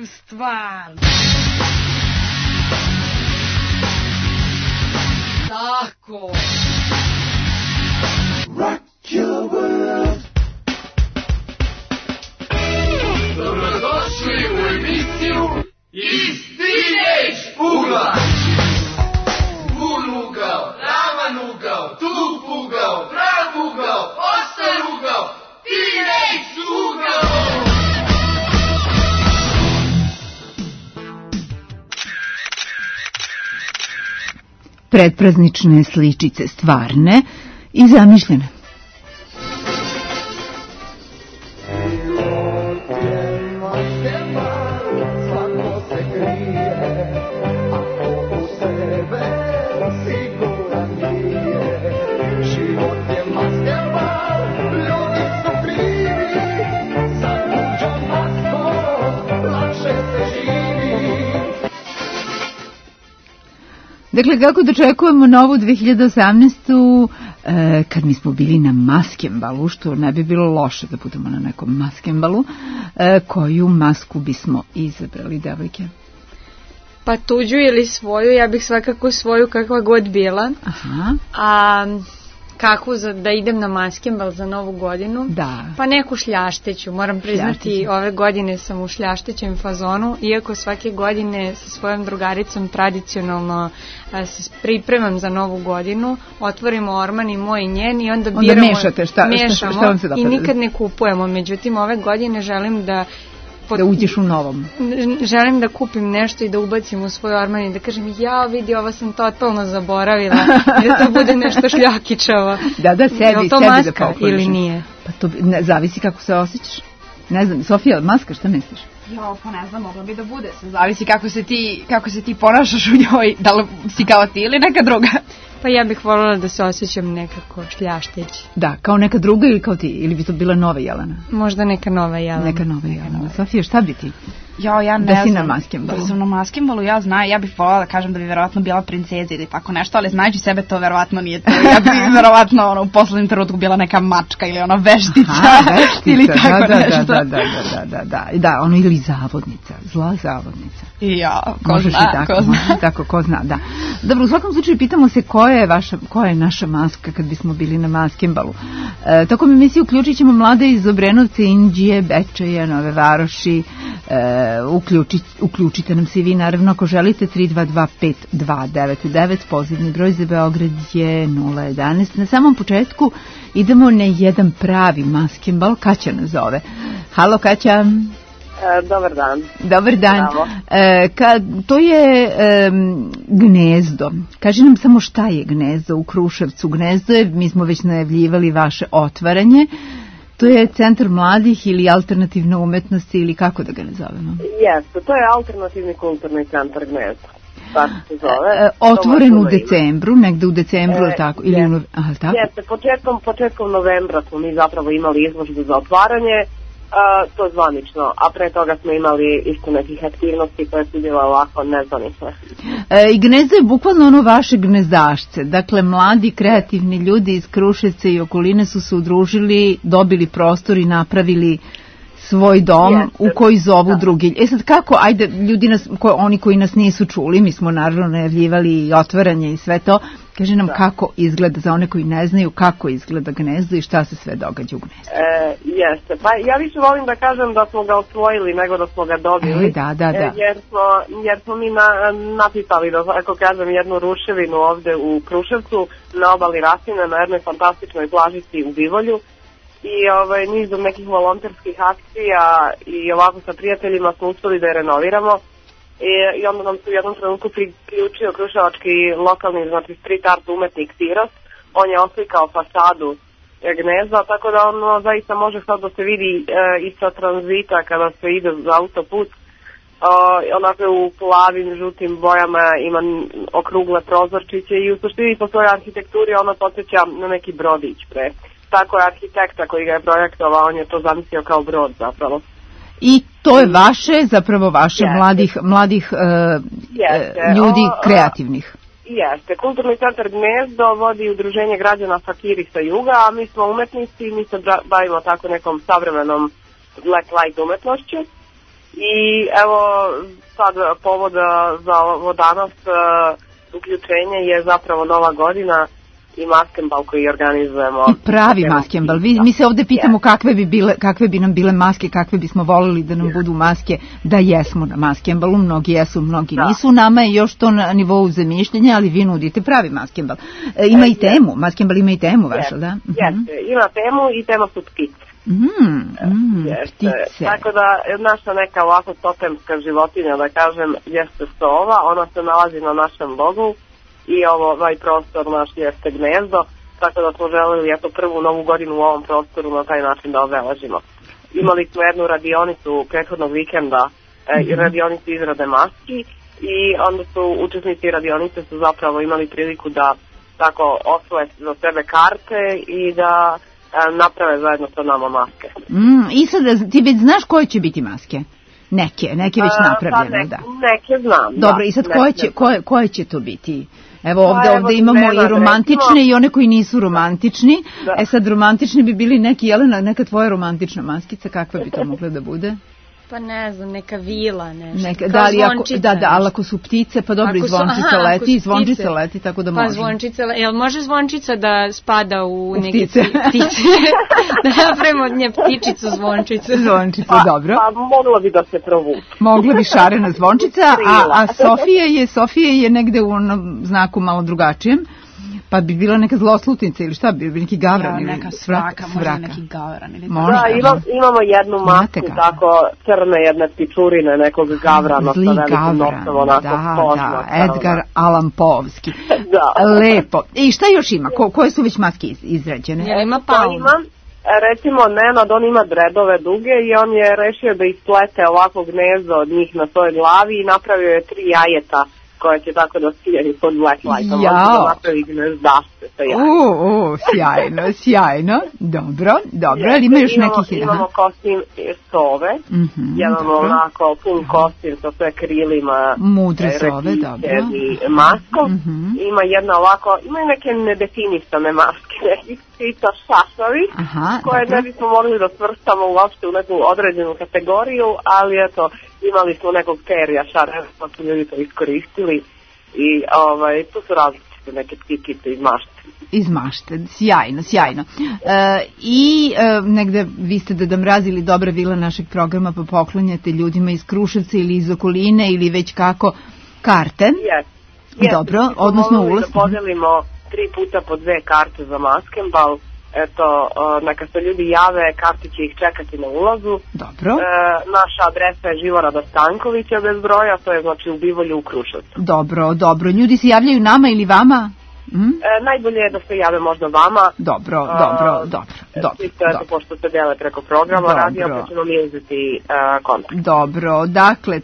stvar. Tako. Rock your world. Dobrodošli u emisiju Iz Teenage ugla. Bun ugao, ravan ugao, tup ugao, prav ugao, oštar ugao, Teenage ugao. Predpraznične sličice stvarne i zamišljene. Dakle, kako dočekujemo novu 2018. Kad mi smo bili na maskembalu, što ne bi bilo loše da budemo na nekom maskembalu, koju masku bismo izabrali, devojke? Pa tuđu ili svoju, ja bih svakako svoju kakva god bila. Aha. A kako da idem na maskembal za novu godinu? Da. Pa neku šljašteću, moram priznati, ove godine sam u šljaštećem fazonu, iako svake godine sa svojom drugaricom tradicionalno se pripremam za novu godinu, otvorimo orman i moj i njen i onda biramo, mešate, šta vam se dopada? I nikad ne kupujemo, međutim ove godine želim da uđeš u novom. Želim da kupim nešto i da ubacim u svoj orman i da kažem, ja vidi, ovo sam totalno zaboravila, i da to bude nešto šljakičavo. Da, sebi to da maska pokloniš ili nije? Pa to zavisi kako se osjećaš. Ne znam, Sofija, maska, šta misliš? Jo, pa ne znam, mogla bi da bude. Zavisi kako se ti ponašaš u njoj, da li si kao ti ili neka druga. Pa ja bih voljela da se osjećam nekako šljašteći. Da, kao neka druga ili kao ti? Ili bi to bila nova Jelena? Možda neka nova Jelena. Neka nova Jelena. Sofija, šta bi ti? Ja ne znam. Da si na maskembalu. Da sam na maskembalu, ja bih voljela da kažem da bi verovatno bila princeza ili tako nešto, ali znajući sebe to verovatno nije to. Ja bih verovatno u poslednjem trenutku bila neka mačka ili ona veštica. Aha, veštica, ili tako nešto. Da, ono ili zavodnica, zla zavodnica. Ja, ko zna, da. Dobro, u svakom slučaju pitamo se koja je naša maska kad bismo bili na maskembalu. Tokom emisije uključit ćemo mlade iz Obrenovca, Inđije, Bečeja, Nove Varoši. Uključite nam se i vi, naravno, ako želite. 322-5299, pozivni broj za Beograd je 011. Na samom početku idemo na jedan pravi maskembal. Kaća nas zove. Halo, Kaća. Dobar dan. Dobar dan. To je Gnezdo. Kaži nam samo šta je Gnezdo u Kruševcu. Gnezdo je, mi smo već najavljivali vaše otvaranje. To je centar mladih ili alternativna umetnost ili kako da ga nazovemo? Jeste, to je alternativni kulturni centar Gnezdo. Tako se zove. Otvoren u decembru, negde u decembru, ili tako? Jeste, početkom novembra smo mi zapravo imali izložbu za otvaranje, to zvanično, a pre toga smo imali isto nekih aktivnosti koje su bila ovako nezvanične. I Gnezdo je bukvalno ono vaše gnezdašce, dakle mladi kreativni ljudi iz Kruševca i okoline su se udružili, dobili prostor i napravili svoj dom u koji zovu drugi. Sad kako, ajde, ljudi oni koji nas nisu čuli, mi smo naravno najavljivali i otvaranje i sve to, kaže nam kako izgleda, za one koji ne znaju kako izgleda Gnezdo i šta se sve događa u Gnezdu. Jeste, pa ja više volim da kažem da smo ga osvojili nego da smo ga dobili. Da. Jer smo mi napisali, da tako kažem, jednu ruševinu ovde u Kruševcu na obali Rasine, na jednoj fantastičnoj plažici u Bivolju. I nizom nekih volonterskih akcija i ovako sa prijateljima smo uspeli da je renoviramo i onda nam se u jednom trenutku priključio kruševački lokalni, znači street art umetnik Tiros. On je oslikao fasadu Gnezda, tako da ono zaista može sad da se vidi i sa tranzita kada se ide za autoput. Onako u plavim, žutim bojama ima okrugle prozorčiće i u suštini po svojoj arhitekturi ono podsjeća na neki brodić pre. Tako je arhitekta koji ga je projektovao, on je to zamislio kao brod zapravo. I to je vaše mladih ljudi kreativnih. Jeste, Kulturni centar Gnezdo vodi udruženje građana Fakiri sa juga, a mi smo umetnici, mi se bavimo tako nekom savremenom black light umetnošću. I evo sad povod za ovo danas uključenje je zapravo Nova godina i maskembal koji organizujemo. I pravi maskembal. Mi se ovde pitamo kakve bi nam bile maske, kakve bismo volili da nam budu maske, da jesmo na maskembalu, mnogi jesu, mnogi nisu. Nama je još to na nivou zamišljenja, ali vi nudite pravi maskembal. Ima i temu, maskembal ima i temu vaša, da? Jeste, ima temu i tema su ptice. Ptice. Tako da naša neka ovako totemska životinja, da kažem, jeste sova, ona se nalazi na našem logu i ovaj prostor naš jeste gnezdo, tako da smo želeli prvu novu godinu u ovom prostoru na taj način da obeležimo. Imali smo jednu radionicu prethodnog vikenda, radionicu izrade maski i onda su učesnici radionice su zapravo imali priliku da tako osvoje za sebe karte i da naprave zajedno sa nama maske. I sad ti već znaš koje će biti maske? Neke već napravljene, da. Neke znam, da. Dobro, i sad koje će to biti? Evo ovde imamo i romantične i one koji nisu romantični. Da. Sad romantični bi bili neki, Jelena, neka tvoja romantična maskica, kakva bi to mogla da bude? Pa ne znam, neka vila, nešto. Ali ako su ptice, pa dobro, i zvončica leti, tako da može. Pa zvončica, jel može zvončica da spada u neke ptice? Da napravimo od nje ptičicu zvončicu. Zvončicu, dobro. Pa mogla bi da se provuče. Mogla bi šarena zvončica, a Sofija je negde u znaku malo drugačijem. Pa bi bila neka zloslutnica ili šta, bi neki gavran ili neka svaka, možda neki gavran ili da, imamo jednu masku tako crne jedne pičurine nekog gavrana zli gavran, da, Edgar Allan Poevski. Lepo. I šta još ima? Koje su već maske izrađene? Ja, ima Palma. Recimo Nenad, on ima dredove duge i on je rešio da isplete ovako gnezdo od njih na svojoj glavi i napravio je 3 jajeta koje će tako da sijaju pod blacklightom. On će da napravi gnezdašce sa jajima. Sjajno. Dobro. Ali ima još nekih... Imamo kostim sove, jedan onako pun kostim sa sve krilima, mudre sove, dobro, i maskom. Ima jedna ovako, ima i neke nedefinisane maske, nekih ptica šašavi, koje ne bismo mogli da svrstamo uopšte u neku određenu kategoriju, ali eto, imali smo nekog perija šareva, pa su ljudi to iskoristili i tu su različite neke ptikice iz mašte. Iz mašte, sjajno. I negde vi ste Deda Mraz ili dobra vila našeg programa, pa poklonjate ljudima iz Kruševca ili iz okoline ili već kako karte. Dobro, odnosno ulaz. Da podelimo 3 puta po 2 karte za maskembal. Eto, neka se ljudi jave, karte će ih čekati na ulazu. Dobro. Naša adresa je Živorada Stankovića bez broja, to je znači u Bivolju u Kruševcu. Dobro. Ljudi se javljaju nama ili vama? Najbolje je da se jave možda vama. Dobro. Pošto se dele preko programa, radio, pa ćemo mi uzeti kontakt. Dobro, dakle,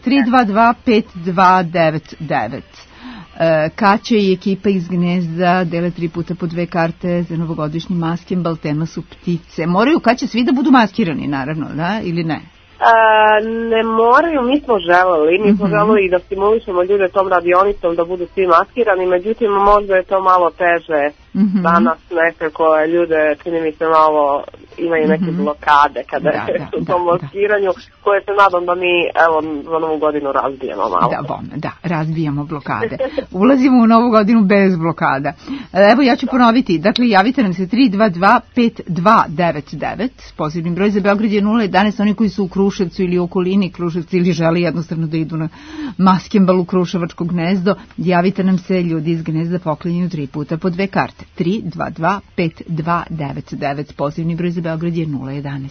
322-5299. Kaća i ekipa iz Gnezda dele 3 puta po 2 karte za novogodišnji maskembal, tema su ptice. Moraju Kaća svi da budu maskirani, naravno, da, ili ne? Ne moraju, mi smo želeli da stimulišemo ljude tom radionicom da budu svi maskirani, međutim možda je to malo teže danas nekako ljude, čini mi se malo imaju neke blokade kada je u tom maskiranju, koje se nadam da mi za novu godinu razbijemo malo. Da, razbijamo blokade. Ulazimo u novu godinu bez blokada. Evo ja ću ponoviti, dakle javite nam se 322-5299, pozivni broj za Beograd je 011, oni koji su u Kruševcu ili u okolini Kruševca ili žele jednostavno da idu na maskembal u Kruševačko gnezdo, javite nam se, ljudi iz Gnezda poklanjaju 3 puta po 2 karte. 322-5299, pozivni broj za Beograd je 011.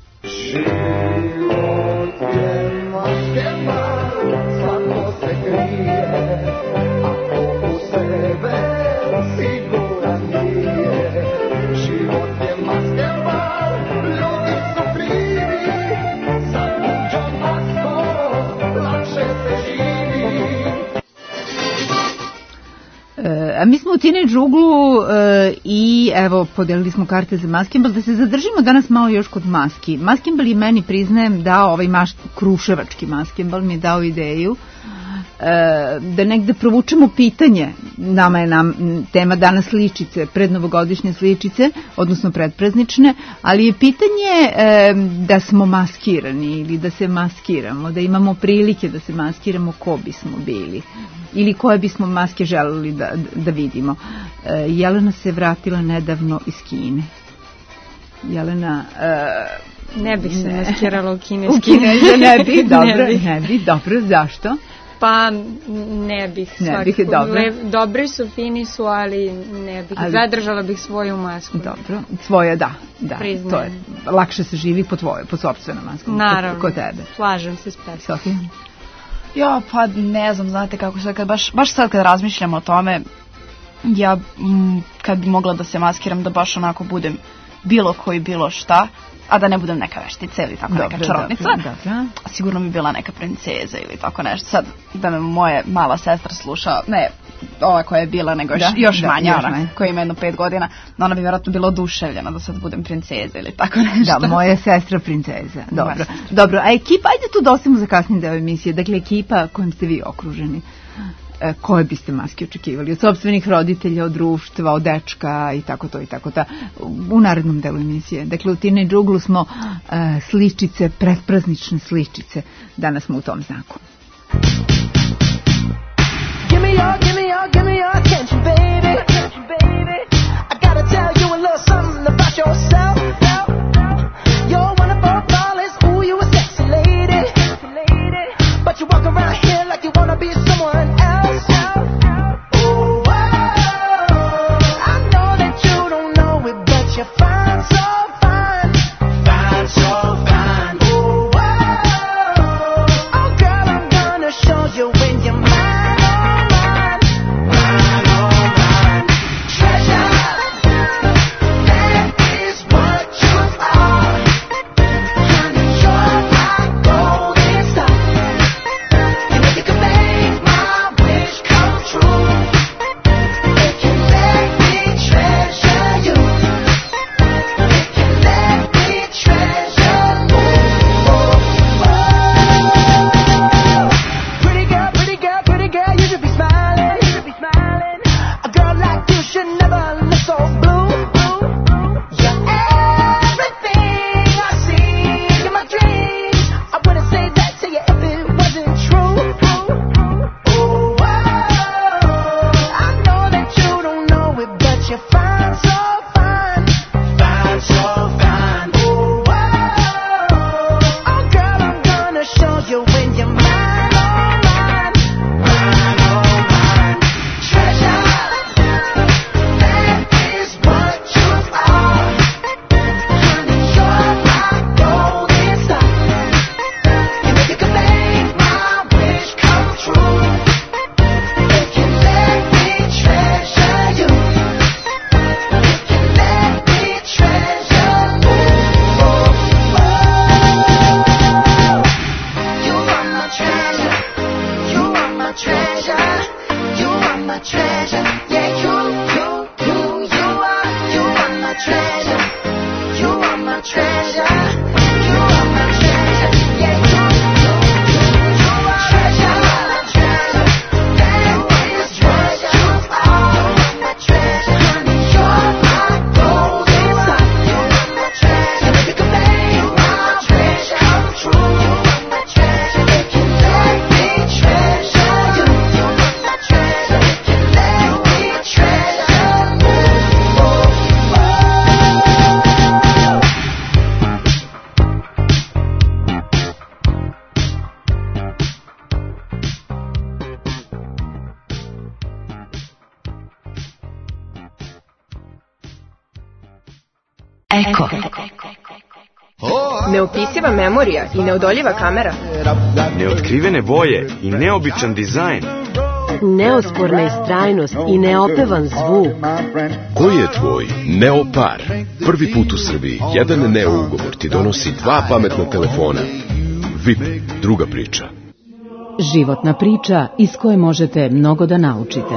Život je maskembal, svako se krije, ako u sebe siguran nije. Život je maskembal, ljudi su krivi, sa tuđom maskom lakše se živi. Mi smo u Teenage uglu i evo podelili smo karte za maskembal. Da se zadržimo danas malo još kod maski. Maskembal je meni, priznajem, dao ovaj kruševački maskembal mi je dao ideju da negde provučemo pitanje. Nama je tema danas sličice, prednovogodišnje sličice, odnosno predpraznične, ali je pitanje da smo maskirani ili da se maskiramo, da imamo prilike da se maskiramo, ko bismo bili ili koje bismo maske želeli da vidimo. Jelena se vratila nedavno iz Kine. Jelena... ne bih se maskirala u Kine. U Kine ne bi, dobro, zašto? Pa ne bih. Dobri su, fini su, ali ne bih. Zadržala bih svoju masku. Dobro, svoja da. To je, lakše se živi po sopstvenom maskom. Naravno, kod tebe. Slažem se s Pesom. Sofija? Ja, pa ne znam, znate kako se, baš sad kad razmišljam o tome, ja kad bi mogla da se maskiram, da baš onako budem bilo koji bilo šta, a da ne budem neka veštica ili tako neka čarovnica. Sigurno bi bila neka princeza ili tako nešto. Sad da me moja mala sestra sluša, ne ova koja je bila, nego još manja, ona koja ima jedno 5 godina, ona bi vjerojatno bila oduševljena da sad budem princeza ili tako nešto. Da, moja sestra princeza. Dobro, a ekipa, ajde tu dostavimo za kasnije deo emisije. Dakle, ekipa kojom ste vi okruženi. Koje biste maske očekivali? Od sopstvenih roditelja, od društva, od dečka i tako to. U narednom delu emisije. Dakle, u Teenage Uglu smo sličice, predpraznične sličice. Danas smo u tom znaku. Give me your attention, baby. I gotta tell you a little something about yourself. You're one of our flawless, ooh, you a sexy lady. But you walk around here like you wanna be someone else. You're fine, so fine. Fine, so fine. Oh, girl, I'm gonna show you when you're mine, oh, mine. Mine, oh, mine. Treasure, that is what you are. Honey, you're my golden star. You know you can make my wish come true. If you let me treasure you. Eko. Neopisiva memorija i neodoljiva kamera. Neotkrivene boje i neobičan dizajn. Neosporna istrajnost i neopevan zvuk. Koji je tvoj Neopar? Prvi put u Srbiji jedan Neo ugovor ti donosi 2 pametna telefona. VIP, druga priča. Životna priča iz koje možete mnogo da naučite.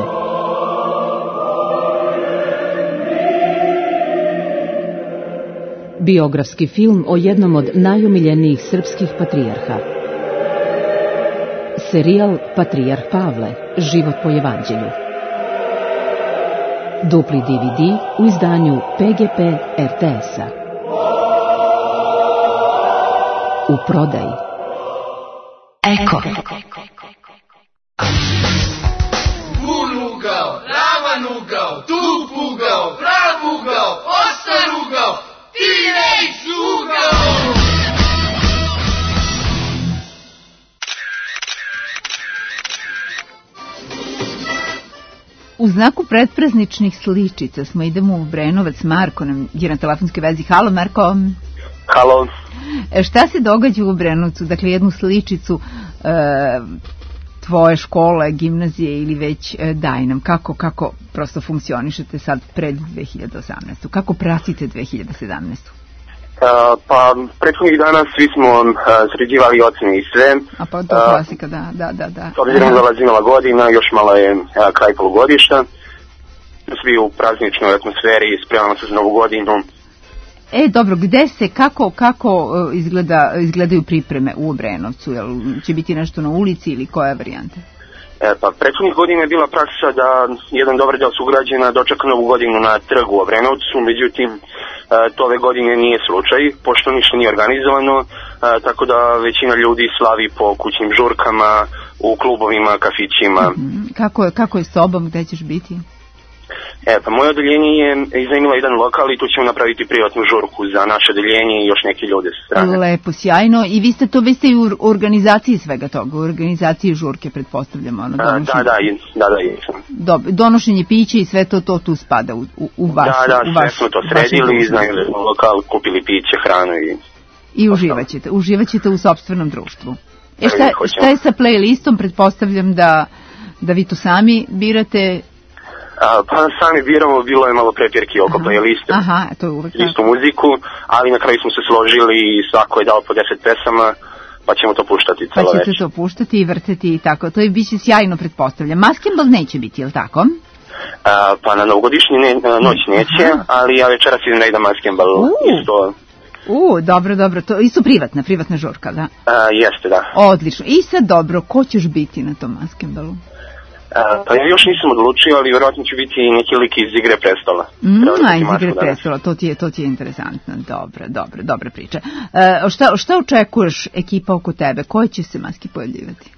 Biografski film o jednom od najomiljenijih srpskih patrijarha. Serijal Patrijarh Pavle, život po evanđelju. Dupli DVD u izdanju PGP RTS-a. U prodaji. Eko. Bun ugao, ravan ugao, tup ugao, prav ugao, ostar ugao, teenage ugao. U znaku predprazničnih sličica smo idemo u Obrenovac. Marko nam je na telefonskoj vezi. Halo, Marko. Halo. Šta se događa u Obrenovcu? Dakle, jednu sličicu tvoje škole, gimnazije ili već daj nam. Kako prosto funkcionišete sad pred 2018. Kako pratite 2017. Pa, prethodnih dana svi smo sređivali ocene i sve. A pa to klasika, da. S obzirom da dolazi nova godina, još malo je kraj polugodišta. Svi u prazničnoj atmosferi, spremamo se za novu godinu. Dobro, gde se, kako izgledaju pripreme u Obrenovcu? Jel će biti nešto na ulici ili koja varijanta? Pa, prethodnih godina je bila praksa da jedan dobar deo sugrađana dočeka novu godinu na trgu u Obrenovcu, međutim, to ove godine nije slučaj, pošto ništa nije organizovano, tako da većina ljudi slavi po kućnim žurkama, u klubovima, kafićima. Kako je s tobom, gde ćeš biti? Pa moje odeljenje je iznajmilo jedan lokal i tu ćemo napraviti privatnu žurku za naše odeljenje i još neki ljude sa strane. Lepo, sjajno. I vi ste i u organizaciji svega toga, u organizaciji žurke, pretpostavljamo. Da, jesam. Dobro, donošenje pića i sve to tu spada u vašu... Da, sve smo to sredili, iznajmili lokal, kupili piće, hranu i uživaćete u sopstvenom društvu. Šta je sa playlistom? Pretpostavljam da vi to sami birate... Pa sami biramo, bilo je malo prepirki oko playliste, istu muziku, ali na kraju smo se složili i svako je dao po 10 pesama, pa ćemo to puštati celo večer. Pa ćete to puštati i vrteti i tako, to je biće sjajno, pretpostavljam. Maskembal neće biti, je li tako? Pa na novogodišnji noć neće, ali ja večeras idem da idem maskembal isto. Dobro, to isto privatna žurka, da? Jeste, da. Odlično. I sad dobro, ko ćeš biti na tom maskembalu? Pa ja još nisam odlučio, ali vjerojatno će biti neki lik iz Igre prestola. Iz Igre prestola, to ti je interesantno. Dobra priča. Šta očekuješ ekipa oko tebe? Koje će se maske pojavljivati?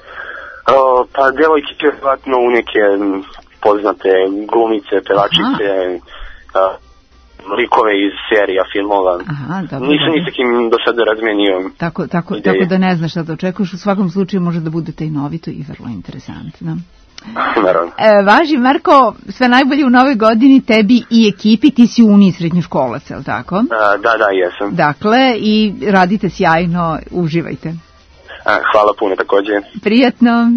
Pa delo ekipe je vjerojatno u neke poznate glumice, pevačice, likove iz serija, filmova. Nisam ni sa kim do sada razmenio. Tako da ne znaš šta da očekuješ. U svakom slučaju može da bude tajnovito i vrlo interesantno. Naravno. Važi, Marko, sve najbolje u novoj godini tebi i ekipi. Ti si u Uniji srednjoškolac, je li tako? Da, jesam. Dakle, i radite sjajno, uživajte. Hvala puno također. Prijatno.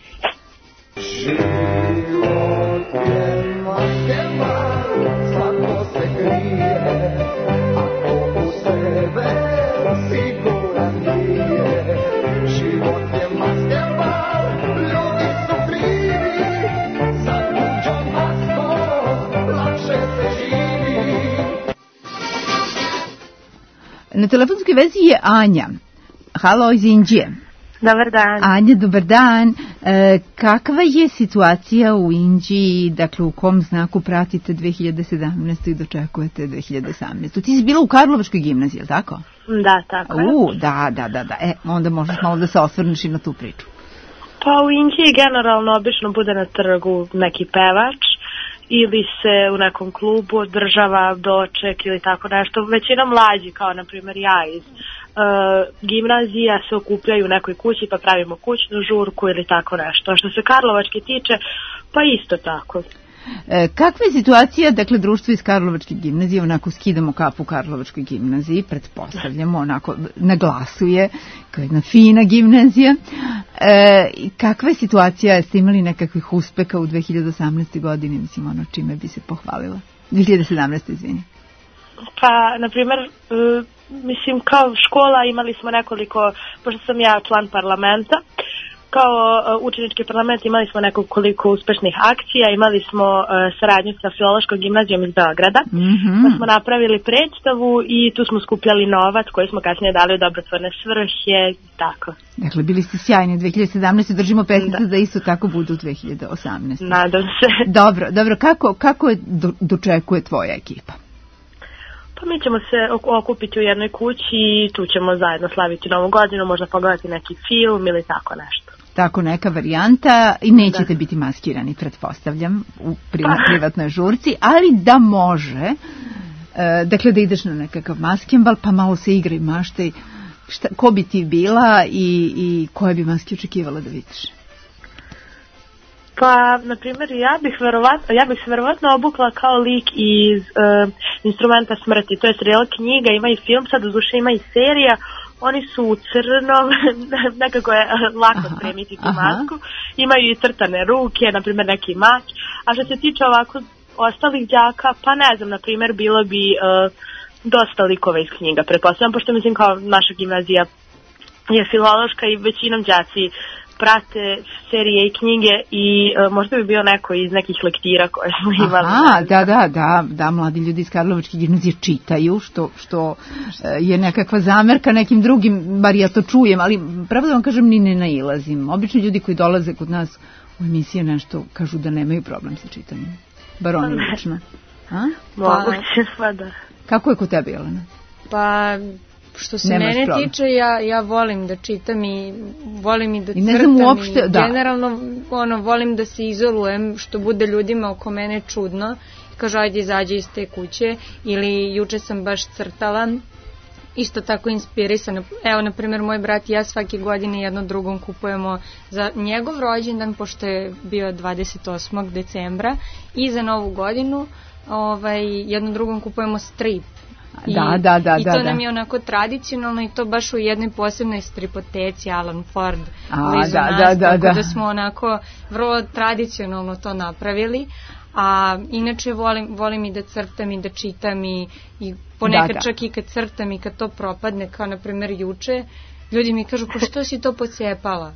Na telefonskoj vezi je Anja. Halo, iz Inđije. Dobar dan. Anja, dobar dan. Kakva je situacija u Inđiji, dakle u kom znaku pratite 2017. i dočekujete 2018. Ti si bila u Karlovačkoj gimnaziji, je li tako? Da, tako je. Da. Onda možeš malo da se osvrneš i na tu priču. Pa u Inđiji generalno obično bude na trgu neki pevač ili se u nekom klubu održava doček ili tako nešto. Većina mlađi, kao na primjer ja iz gimnazija, se okupljaju u nekoj kući pa pravimo kućnu žurku ili tako nešto. A što se Karlovačke tiče, pa isto tako. Kakva je situacija, dakle društvo iz Karlovačke gimnazije, onako skidamo kapu Karlovačkoj gimnaziji, pretpostavljamo, onako naglasuje, kao jedna fina gimnazija. Kakva je situacija, jeste imali nekakvih uspeha u 2018. godini, mislim ono čime bi se pohvalila? 2017. izvini. Pa, na primjer, mislim kao škola imali smo nekoliko, pošto sam ja član parlamenta, kao učenički parlament imali smo nekoliko uspešnih akcija, imali smo saradnju sa Filološkom gimnazijom iz Beograda, pa smo napravili predstavu i tu smo skupljali novac koji smo kasnije dali u dobrotvorne svrhe i tako. Dakle, bili ste sjajni u 2017. Držimo peticu da isto tako budu u 2018. Nadam se. Dobro. Kako je dočekuje tvoja ekipa? Pa mi ćemo se okupiti u jednoj kući i tu ćemo zajedno slaviti Novu godinu, možda pogledati neki film ili tako nešto. Tako neka varijanta i nećete biti maskirani, pretpostavljam, u privatnoj žurci, ali da može, dakle da ideš na nekakav maskembal pa malo se igra i maštaj, ko bi ti bila i koje bi maske očekivala da vidiš? Pa, na primjer, ja bih se verovatno obukla kao lik iz Instrumenta smrti. To je serijal knjiga, ima i film, sad uzduše ima i serija. Oni su u crnom, nekako je lako spremiti tu masku. Imaju i crtane ruke, na primjer neki mač. A što se tiče ovako ostalih đaka, pa ne znam, na primjer, bilo bi dosta likova iz knjiga, pretpostavljam, pošto mislim kao naša gimnazija je filološka i većinom đaci prate serije i knjige i možda bi bio neko iz nekih lektira koje smo imali. Da, mladi ljudi iz Karlovačke gimnazije čitaju, što je nekakva zamerka nekim drugim, bar ja to čujem, ali pravo da vam kažem ni ne nailazim. Obično ljudi koji dolaze kod nas u emisije nešto kažu da nemaju problem sa čitanjem. Bar oni lično. Moguće, pa da. Kako je kod tebe, Jelena? Pa... Što se mene tiče, ja volim da čitam i volim i da crtam uopšte, i generalno volim da se izolujem, što bude ljudima oko mene čudno. Kažu, ajde izađe iz te kuće, ili juče sam baš crtala, isto tako inspirisana. Evo, na primjer, moj brat i ja svake godine jedno drugom kupujemo za njegov rođendan, pošto je bio 28. decembra, i za Novu godinu jedno drugom kupujemo strip. I to nam je onako tradicionalno i to baš u jednoj posebnoj stripoteci Alan Ford blizu nas, tako da smo onako vrlo tradicionalno to napravili. A inače volim i da crtam i da čitam i ponekad čak i kad crtam i kad to propadne, kao na primjer juče, ljudi mi kažu, pa što si to pocijepala?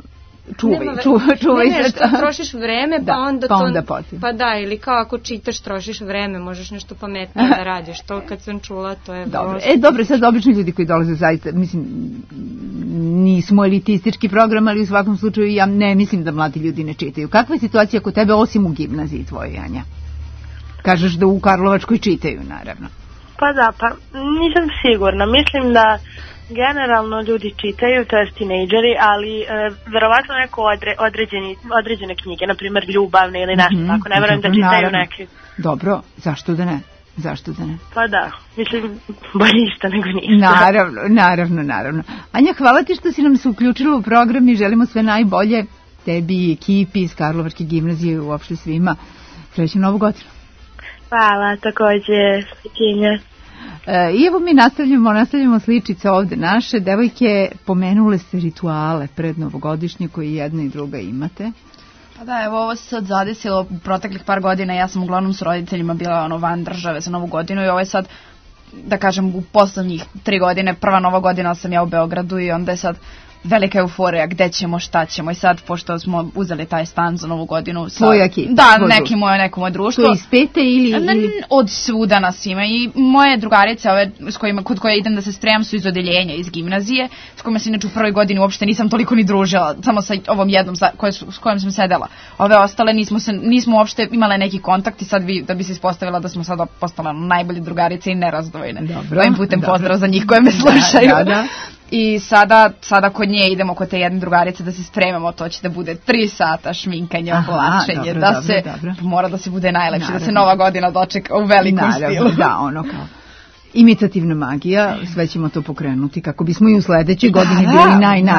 Čuvaj se. Trošiš vreme, pa onda to... Pa da, ili kao ako čitaš, trošiš vreme, možeš nešto pametnije da radiš. To kad sam čula, to je... Dobro, sad obični ljudi koji dolaze zaista, mislim, nismo elitistički program, ali u svakom slučaju ja ne mislim da mladi ljudi ne čitaju. Kakva je situacija kod tebe, osim u gimnaziji tvojoj, Anja? Kažeš da u Karlovačkoj čitaju, naravno. Pa da, nisam sigurna. Mislim da generalno ljudi čitaju, to je tinejdžeri, ali verovatno neko određene knjige, na primjer ljubavne ili nešto tako, ne verujem da čitaju neke. Dobro, zašto da ne? Pa da, mislim, bolje ništa nego ništa. Naravno. Anja, hvala ti što si nam se uključila u program i želimo sve najbolje tebi i ekipi iz Karlovačke gimnazije, uopšte svima. Srećnu Novu godinu. Hvala, takođe, srećenja. I evo mi nastavljamo sličice ovde naše. Devojke, pomenule ste rituale pred novogodišnje koji jedna i druga imate. Pa da, evo ovo se sad zadesilo u proteklih par godina. Ja sam uglavnom s roditeljima bila van države za Novu godinu i ovo je sad, da kažem, u poslednjih 3 godine, prva Nova godina sam ja u Beogradu i onda je sad velika euforija, gde ćemo, šta ćemo i sad, pošto smo uzeli taj stan za Novu godinu. Tvoj ekip? Da, neko moje društvo. To iz pete ili? Od svuda nas ima i moje drugarice, kod koje idem da se spremam, su iz odeljenja, iz gimnazije, s kojima se inače u prvoj godini uopšte nisam toliko ni družila, samo sa ovom jednom s kojom sam sedela. Ove ostale nismo uopšte imale neki kontakt i sad da bi se ispostavila da smo sada postala najbolje drugarice i nerazdvojene. Ovim putem pozdrav za njih koje me slušaju. Da. I sada kod nje idemo kod te jedne drugarice da se spremamo, to će da bude 3 sata šminkanja, oblačenje, mora da se bude najlepše, da se Nova godina dočeka u velikom stilu. Da, ono kao imitativna magija, sve ćemo to pokrenuti kako bismo i u sledećoj godini bili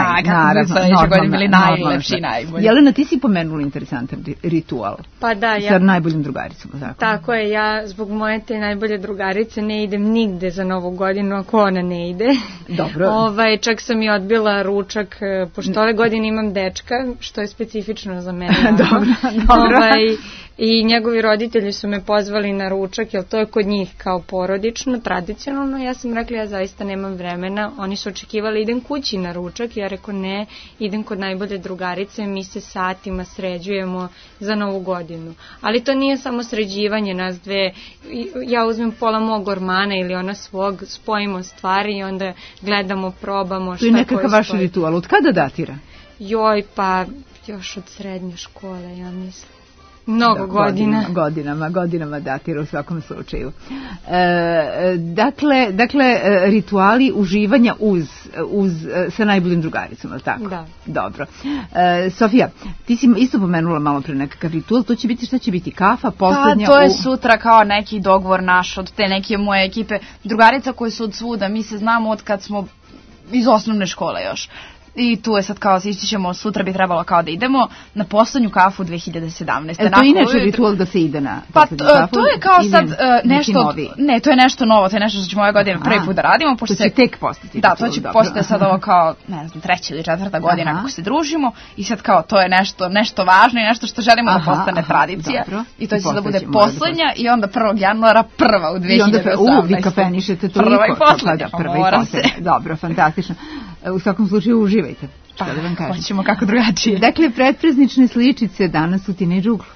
najlepši, najbolji. Jelena, ti si pomenula interesantan ritual. Pa da, sa najboljim drugaricom. Tako je, ja zbog moje te najbolje drugarice ne idem nigde za Novu godinu ako ona ne ide. Dobro. Čak sam i odbila ručak, pošto ove godine imam dečka, što je specifično za mene. Dobro. I njegovi roditelji su me pozvali na ručak, jer to je kod njih kao porodično, tradicionalno. Ja sam rekla, ja zaista nemam vremena. Oni su očekivali, idem kući na ručak. Ja rekao, ne, idem kod najbolje drugarice, mi se satima sređujemo za Novu godinu. Ali to nije samo sređivanje nas dve. Ja uzmem pola mog ormana ili ona svog, spojimo stvari i onda gledamo, probamo. To je nekakav vaš ritual. Od kada datira? Joj, pa još od srednje škole, ja mislim. Mnogo godina. Godinama datira u svakom slučaju. Dakle, rituali uživanja sa najboljim drugaricom, ali tako? Da. Dobro. Sofija, ti si isto pomenula malo pre nekakav ritual, to će biti, šta će biti, kafa, poslednja? Pa, to je sutra kao neki dogovor naš od te neke moje ekipe. Drugarica koje su od svuda, mi se znamo od kad smo iz osnovne škole još. I tu je sad kao, istićemo, sutra bi trebalo kao da idemo na poslednju kafu 2017. To je inače ritual da se ide na poslednju kafu? Pa to je kao sad nešto, ne, to je nešto novo, to je nešto što ćemo ove godine prvi put da radimo. To će tek postati. Da, to će postati sad ovo kao, ne znam, 3. ili 4. godina kako se družimo i sad kao to je nešto važno i nešto što želimo da postane tradicija. I to će da bude poslednja i onda 1. januara prva u 2018. I onda vi kafenišete toliko. Prva i poslednja, moram se. Dobro, fantastično. U svakom slučaju uživajte. Pa, hoćemo kako drugačije. Dakle, pretpraznične sličice danas u Teenage uglu.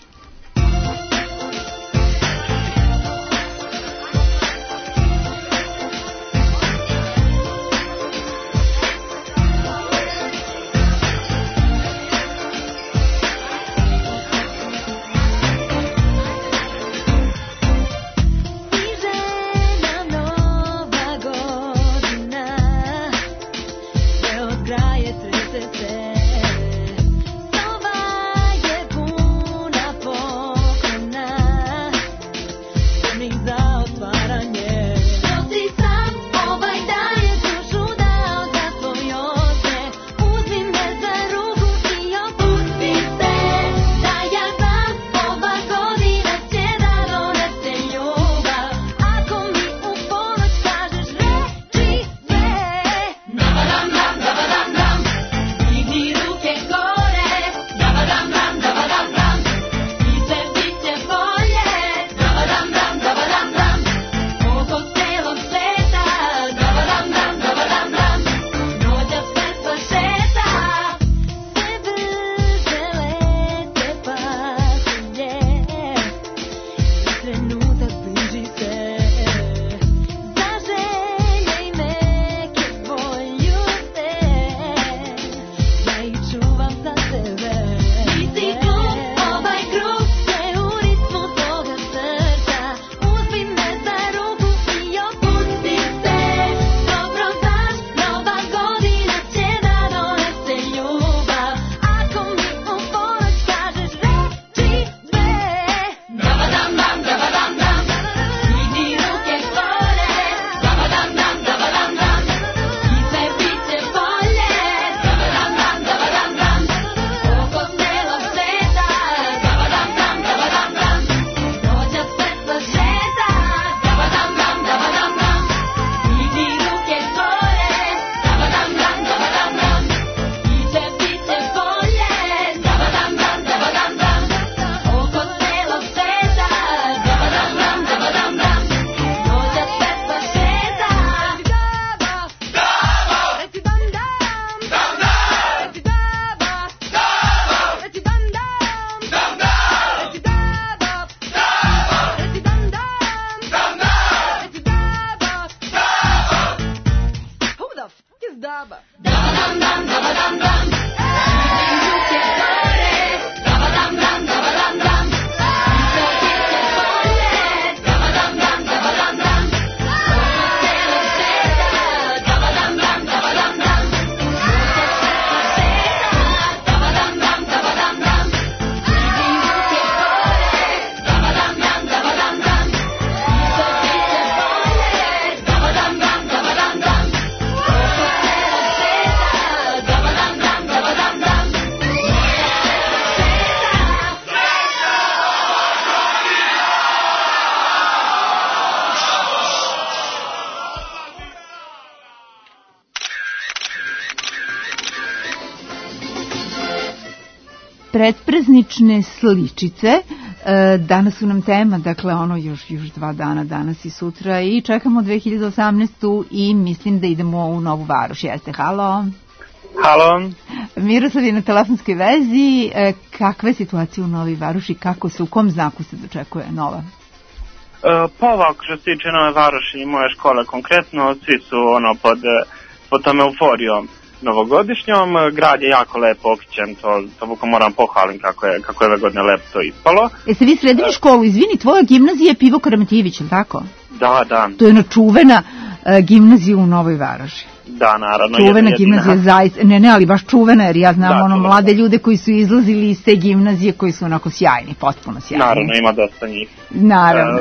Pretpraznične sličice Danas su nam tema, dakle ono još 2 dana, danas i sutra, i čekamo 2018. i mislim da idemo u Novu Varoš. Jeste, halo? Halo. Miroslav je na telefonskoj vezi. Kakva je situacija u Novi Varoši? Kako se, u kom znaku se dočekuje nova? Pa ovako, što se tiče Nove Varoši i moje škole konkretno, svi su pod tom euforijom novogodišnjom. Grad je jako lepo okićen, to buko moram pohvalim kako je ove godine lepo to ispalo. Jeste vi sredili školu? Izvini, tvoja gimnazija je Pivo Karamatijević, ili tako? Da. To je ona čuvena gimnazija u Novoj Varoši. Da, naravno. Čuvena gimnazija zaista, ne, ali baš čuvena, jer ja znam mlade ljude koji su izlazili iz te gimnazije koji su onako sjajni, potpuno sjajni. Naravno, ima dosta njih. Naravno.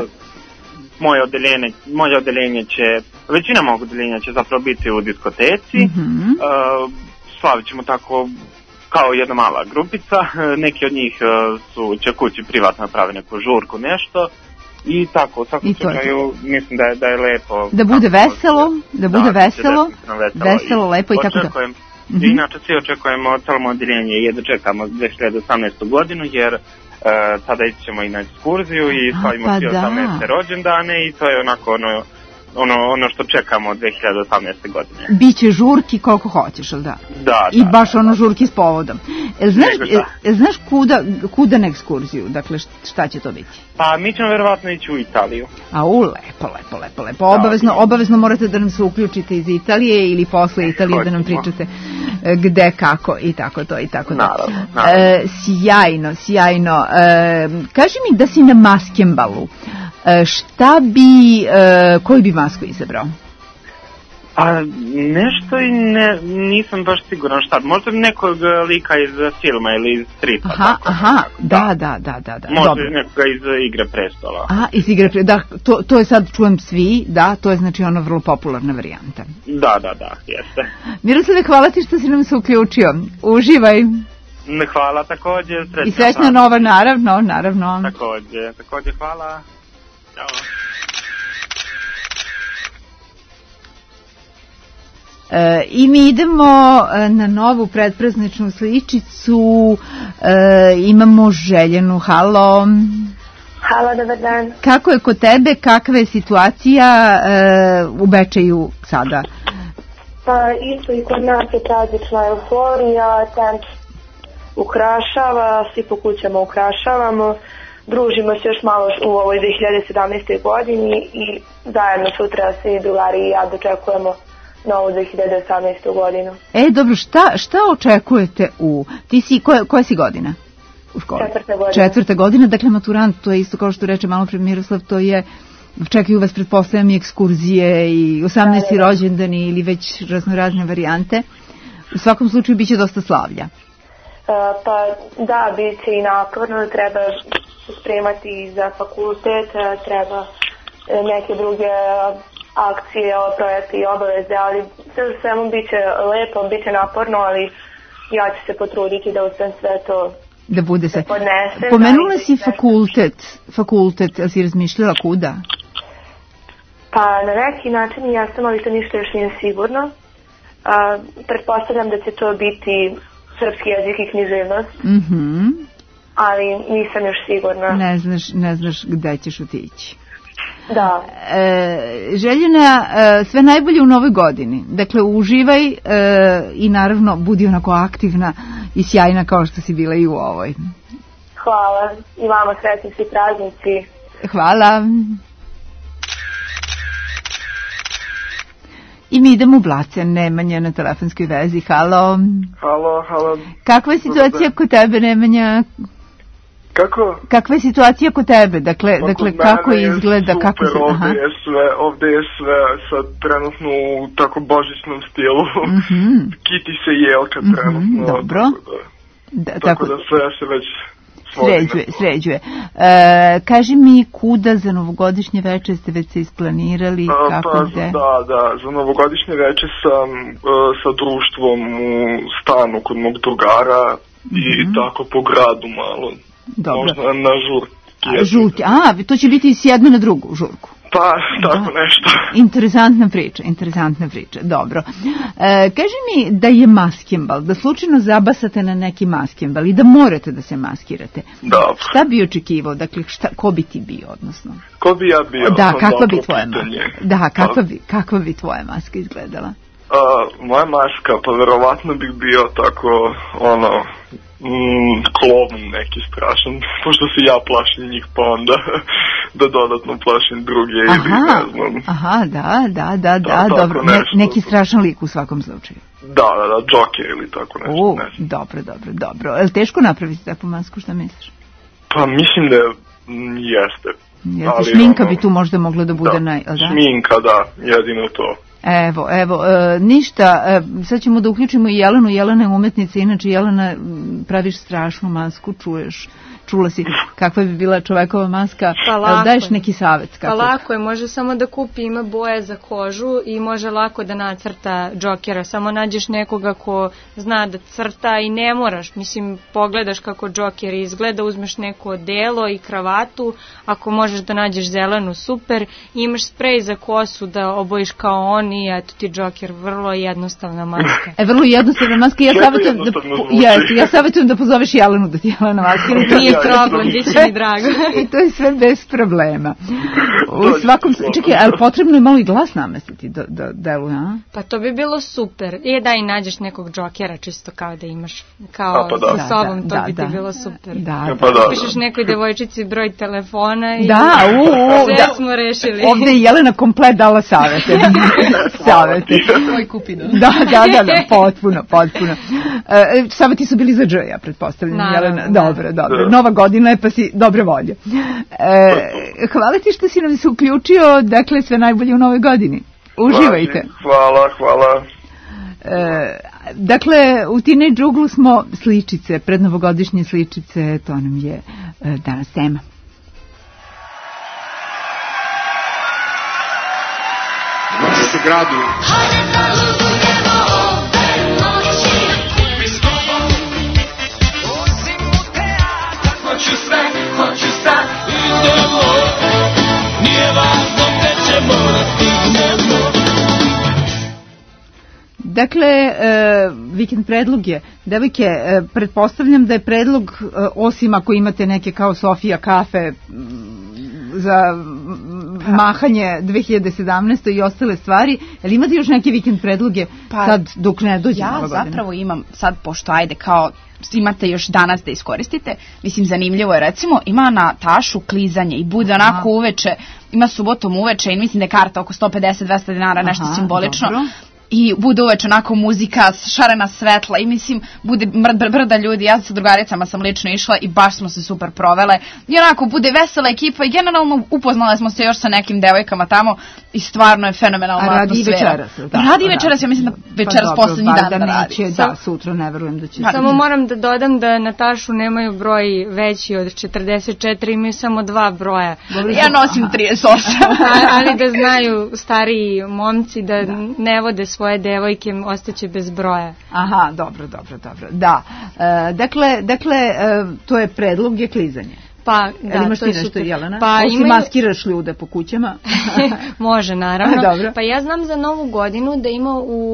Moje odeljenje će, većina mog odeljenja će zapravo biti u diskoteci. Slavit ćemo tako kao jedna mala grupica. Neki od njih će kući privatno napravi neku žurku, nešto. I tako, u svakom slučaju mislim da je lepo. Da bude veselo, lepo i tako da. Inače svi očekujemo celo odeljenje i jedno čekamo 2018. godinu, jer tada ćemo i na ekskurziju i slavimo svi 18. rođendane i to je onako ono što čekamo od 2018. godine. Biće žurki koliko hoćeš, ali da? Da. I baš žurki s povodom. Znaš kuda na ekskurziju? Dakle, šta će to biti? Pa mi ćemo verovatno ići u Italiju. Lepo. Obavezno morate da nam se uključite iz Italije ili posle Italije da nam pričate gde, kako i tako to i tako da. Naravno. Sjajno. Kaži mi da si na maskembalu. Koju bi masku izabrao? Nešto i nisam baš siguran šta. Možda nekog lika iz filma ili iz stripa. Da. Možda nekoga iz Igre prestola. Iz Igre prestola, da, to je sad čujem svi, da, to je znači ono vrlo popularna varijanta. Da, jeste. Miroslave, hvala ti što si nam se uključio. Uživaj. Hvala također. I srećna nova, naravno. Također, hvala. Ćao. I mi idemo na novu predprazničnu sličicu. Imamo Željenu. Halo, dobar dan. Kako je kod tebe, kakva je situacija u Bečeju sada? Pa isto i kod nas je praznična euforija, tent ukrašava, svi po kućama ukrašavamo. Družimo se još malo u ovoj 2017. godini i zajedno sutra svi drugari i ja dočekujemo novu 2018. godinu. Dobro, šta očekujete ti si, koja si godina u školi? Četvrta godina, dakle maturant, to je isto kao što reče malo pre Miroslav, to je, čekaju vas pretpostavljam i ekskurzije i 18. rođendani ili već raznorazne varijante. U svakom slučaju biće dosta slavlja. Pa da, bit će i naporno, treba spremati za fakultet, treba neke druge akcije, projekte i obaveze, ali svemu bit će lepo, bit će naporno, ali ja ću se potruditi da uspem sve to da bude se podnesem. Pomenula si fakultet, ali si razmišljala kuda? Pa na neki način jesam, ali to ništa još nije sigurno. Pretpostavljam da će to biti srpski jezik i književnost, ali nisam još sigurna. Ne znaš gde ćeš otići. Da. Željena, sve najbolje u novoj godini. Dakle, uživaj i naravno budi onako aktivna i sjajna kao što si bila i u ovoj. Hvala. I vama sretni svi praznici. Hvala. I mi idemo u Blace, Nemanja na telefonskoj vezi. Halo. Halo. Kakva je situacija kod tebe, Nemanja? Kako? Kakva je situacija kod tebe? Dakle kako izgleda? Super, ovdje je sve sad trenutno u tako božićnom stilu. Kiti se jelka trenutno. Dobro. Tako da sve se već sređuje. Kaži mi kuda za novogodišnje veče ste već se isplanirali? Da, za novogodišnje veče sam sa društvom u stanu kod mog drugara i tako po gradu malo. Dobro. Možda na žurki. To će biti s jedne na drugu žurku. Pa, tako nešto. Interesantna priča, dobro. Kaži mi da je maskembal, da slučajno zabasate na neki maskembal i da morate da se maskirate. Dobro. Šta bi očekivao, dakle, ko bi ti bio, odnosno? Ko bi ja bio? Da, kakva bi tvoja maska? Da, kakva bi tvoja maska izgledala? Moja maska, pa verovatno bih bio tako, klovn neki strašan, pošto se ja plašim njih, pa onda da dodatno plašim druge ili ne znam. Aha, da, dobro, neki strašan lik u svakom slučaju. Da, Joker ili tako nešto. Dobro. Je li teško napraviti takvu masku, šta misliš? Pa mislim da jeste. Šminka bi tu možda mogla da bude šminka, da, jedino to. Evo, ništa, sad ćemo da uključimo i Jelenu. Jelena je umetnica, inače Jelena, praviš strašnu masku, čula si kakva bi bila čovekova maska, daješ neki savjet? Pa lako je, može samo da kupi, ima boje za kožu i može lako da nacrta Jokera, samo nađeš nekoga ko zna da crta i ne moraš, mislim, pogledaš kako Joker izgleda, uzmeš neko odelo i kravatu, ako možeš da nađeš zelenu, super, imaš sprej za kosu da obojiš kao on i eto ti Joker, vrlo jednostavna maska. Vrlo jednostavna maska, ja savjetujem da pozoveš Jelenu da ti Jelena maskira. Nije problem, bit će mi drago. I to je sve bez problema. U svakom, čekaj, ali potrebno je malo i glas namestiti do delu, a? Pa to bi bilo super. Da i nađeš nekog Jokera, čisto kao da imaš, kao sa sobom, to bi ti bilo super. Pišeš nekoj devojčici broj telefona i sve smo rešili. Ovde je Jelena komplet dala savete. Tvoj Kupido. Da, potpuno. Saveti su bili za Dž, ja pretpostavljam, Jelena. Dobro. Nova godina je, pa si dobre volje. Hvala ti što si nam se uključio, dakle sve najbolje u novoj godini. Uživajte. Hvala. Dakle, u Teenage Uglu smo sličice, prednovogodišnje sličice, to nam je danas tema. Noći su gradu. Hoću sad, idemo, nije važno gde ćemo da stignemo. Dakle, vikend predlog je, devojke, pretpostavljam da je predlog, osim ako imate neke kao Sofija kafe za mahanje 2017. i ostale stvari, ali imate još neke vikend predloge sad dok ne dođe Nova godina? Ja zapravo imam sad, pošto kao imate još danas da iskoristite, mislim zanimljivo je, recimo ima na Tašu klizanje i bude onako uveče, ima subotom uveče i mislim da je karta oko 150-200 dinara, nešto simbolično. Dobro. I bude uveče onako muzika, šarena svetla i mislim bude brda ljudi, ja sa drugaricama sam lično išla i baš smo se super provele i onako bude vesela ekipa i generalno upoznale smo se još sa nekim devojkama tamo i stvarno je fenomenalna atmosfera. Radi večeras, ja mislim da večeras poslednji dan da radi. Da, sutra ne verujem da će. Samo moram da dodam da na Tašu nemaju broj veći od 44, imaju samo 2 broja. Ja nosim 38. Ali da znaju stariji momci da ne vode svoje devojke, ostaće bez broja. Aha, dobro. Da. Dakle, to je predlog je klizanje. Pa, da, imaš to ti je nešto, super. Jelena? Pa, osim maskiraš ljude po kućama? Može, naravno. Dobro. Pa ja znam za Novu godinu da ima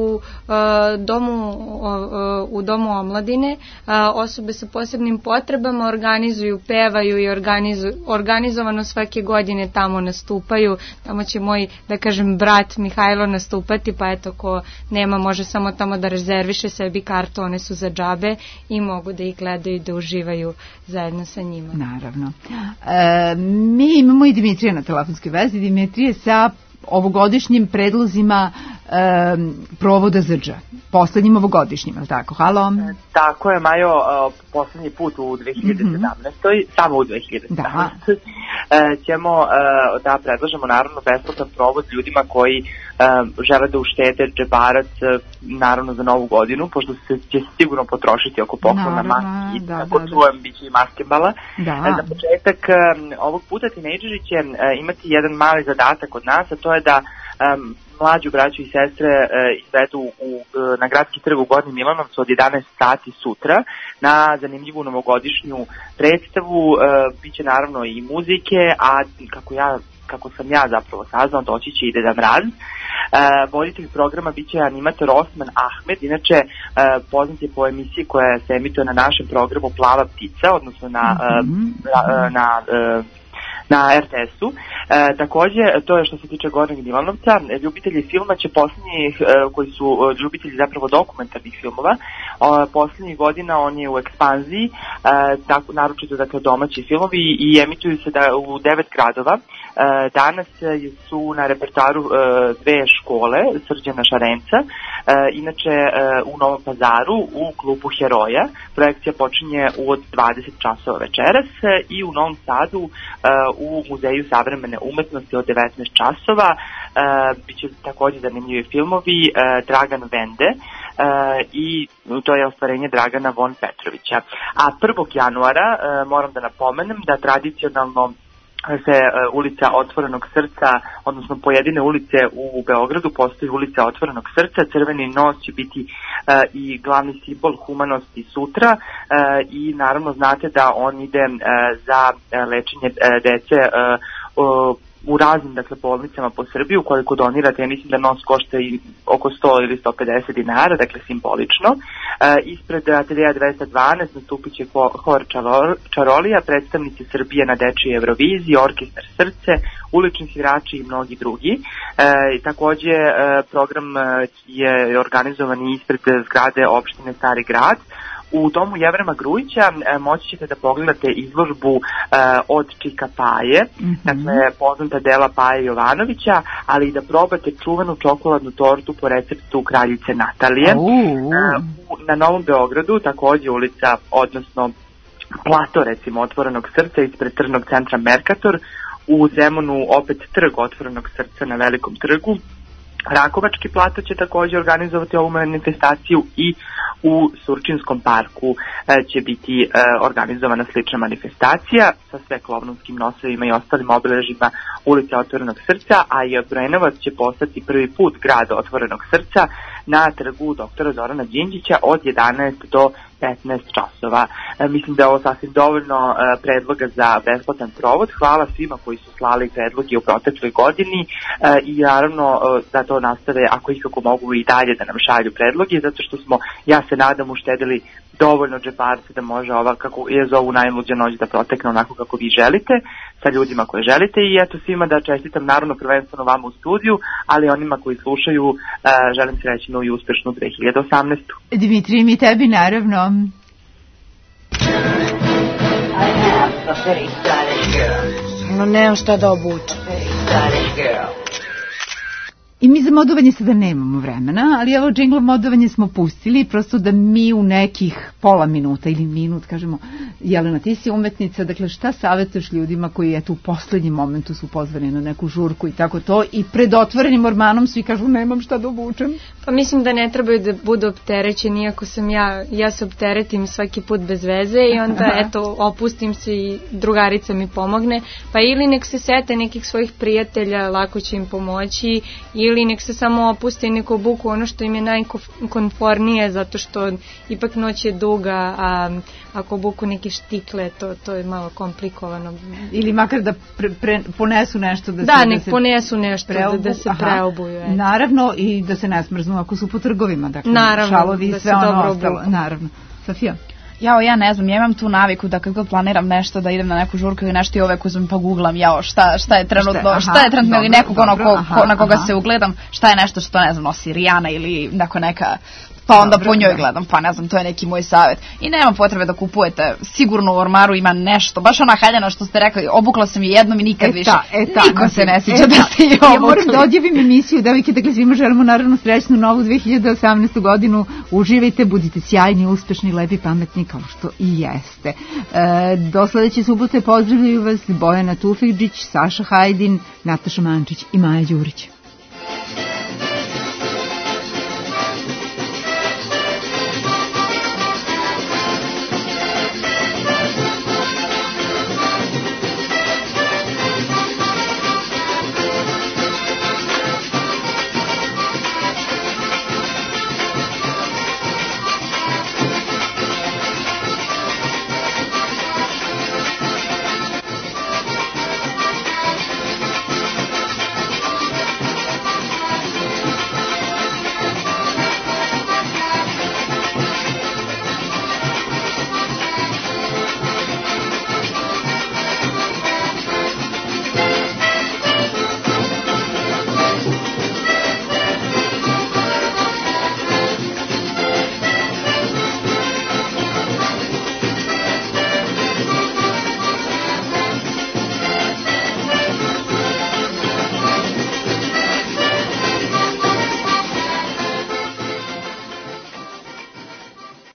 u domu omladine osobe sa posebnim potrebama organizuju, pevaju i organizovano svake godine tamo nastupaju. Tamo će moj, da kažem, brat Mihajlo nastupati, pa eto, ko nema može samo tamo da rezerviše sebi kartu, one su za džabe i mogu da ih gledaju i da uživaju zajedno sa njima. Naravno. Mi imamo i Dimitrija na telefonskoj vezi. Dimitrije sa ovogodišnjim predlozima provoda Zđ. Poslednjim ovogodišnjim, ali tako? Halo? Tako je, Majo, poslednji put u 2017. Samo u 2017. Ćemo da predlažemo naravno besplatan provod ljudima koji žele da uštede džebarac naravno za Novu godinu, pošto će se sigurno potrošiti oko poklona maski, tako čujem, bit će i maskembala. Za početak ovog puta tinejdžeri će imati jedan mali zadatak od nas, a to je da mlađu braću i sestre izvedu na Gradski trg u Gornjem Milanovcu od 11 sati sutra na zanimljivu novogodišnju predstavu. Biće naravno i muzike, a kako sam ja zapravo saznao, doći će i Deda Mraz. Voditelj programa biće animator Osman Ahmed, inače poznat je po emisiji koja se emituje na našem programu Plava ptica, odnosno na RTS-u. Takođe, to je što se tiče Gornjeg Milanovca. Ljubitelji filma će posljednjih, koji su ljubitelji zapravo dokumentarnih filmova, posljednjih godina on je u ekspanziji, naročito dakle domaći filmovi, i emituju se u 9 gradova. Danas su na repertoaru dve škole, Srđana Šarenca, inače u Novom Pazaru u klubu Heroja. Projekcija počinje od 20 časova večeras i u Novom Sadu u Muzeju savremene umetnosti od 19 časova. Biće takođe zanimljivi filmovi Dragan Vende i to je ostvarenje Dragana Von Petrovića. A 1. januara moram da napomenem da tradicionalno se ulica Otvorenog srca, odnosno pojedine ulice u Beogradu postoji ulica Otvorenog srca. Crveni nos će biti i glavni simbol humanosti sutra i naravno znate da on ide za lečenje dece u raznim bolnicama po Srbiji. Ukoliko donirate, ja mislim da nos košta i oko 100 ili 150 dinara, dakle simbolično. Ispred ateljeja 212 nastupit će hor Čarolija, predstavnici Srbije na dečiji Euroviziji, orkestar Srce, ulični svirači i mnogi drugi. Takođe, program je organizovan i ispred zgrade opštine Stari Grad. U domu Jevrema Grujića moći ćete da pogledate izložbu od Čika Paje, dakle poznata dela Paje Jovanovića, ali i da probate čuvenu čokoladnu tortu po receptu kraljice Natalije. Na Novom Beogradu takođe ulica, odnosno plato recimo Otvorenog srca ispred tržnog centra Merkator, u Zemunu opet trg Otvorenog srca na Velikom trgu. Rakovački plato će takođe organizovati ovu manifestaciju i u Surčinskom parku će biti organizovana slična manifestacija sa sve klovnovskim nosovima i ostalim obeležima ulice Otvorenog srca, a i Obrenovac će postati prvi put grada Otvorenog srca na trgu doktora Zorana Đinđića od 11 do 15 časova. Mislim da je ovo sasvim dovoljno predloga za besplatan provod. Hvala svima koji su slali predloge u protekloj godini i naravno da to nastave ako ikako mogu i dalje da nam šalju predloge, zato što smo, ja se nadam, uštedili dovoljno džeparca da može ova, kako je zovu, najluđa noć da protekne onako kako vi želite, sa ljudima koje želite. I eto svima da čestitam naravno prvenstveno vama u studiju, ali onima koji slušaju želim srećnu i uspešnu 2018. Dimitri, mi tebi naravno. No nemam šta da obučem. I mi za modovanje sada nemamo vremena, ali evo džingl modovanje smo pustili, prosto da mi u nekih pola minuta ili minut kažemo, Jelena, ti si umetnica, dakle šta savjetuješ ljudima koji eto u poslednjem momentu su pozvani na neku žurku i tako to i pred otvorenim ormanom svi kažu nemam šta da obučem? Pa mislim da ne trebaju da budu opterećeni, iako sam ja se opteretim svaki put bez veze i onda eto opustim se i drugarica mi pomogne, pa ili nek se sete nekih svojih prijatelja, lako će im pomoći, ili nek se samo opuste i neko obuku ono što im je najkonfornije, zato što ipak noć je duga, a ako obuku neke štikle, to je malo komplikovano. Ili makar da ponesu nešto. Nek ponesu nešto da se preobuju. Naravno, i da se ne smrznu ako su po trgovima. Dakle, naravno, šalovi i sve ono ostalo. Naravno. Sofija? Ja ne znam, ja imam tu naviku da kad planiram nešto, da idem na neku žurku ili nešto i uvek uzmem pa googlam šta je trenutno ili nekog na koga se ugledam, šta je nešto što ne znam nosi Rijana ili neka, pa onda po njoj gledam, pa ne znam, to je neki moj savjet. I nema potrebe da kupujete, sigurno u ormaru ima nešto, baš ona haljana što ste rekli, obukla sam je jednom i nikad više, niko se ne sjeća da ste je obukli. Ja moram da odjavim emisiju, devojke, dakle svima želimo naravno srećnu novu 2018. godinu, uživajte, budite sjajni, uspešni, lepi, pametni, kao što i jeste. Do sledeće subote pozdravljaju vas Bojana Tufekđić, Saša Hajdin, Nataša Mančić i Maja Đurić.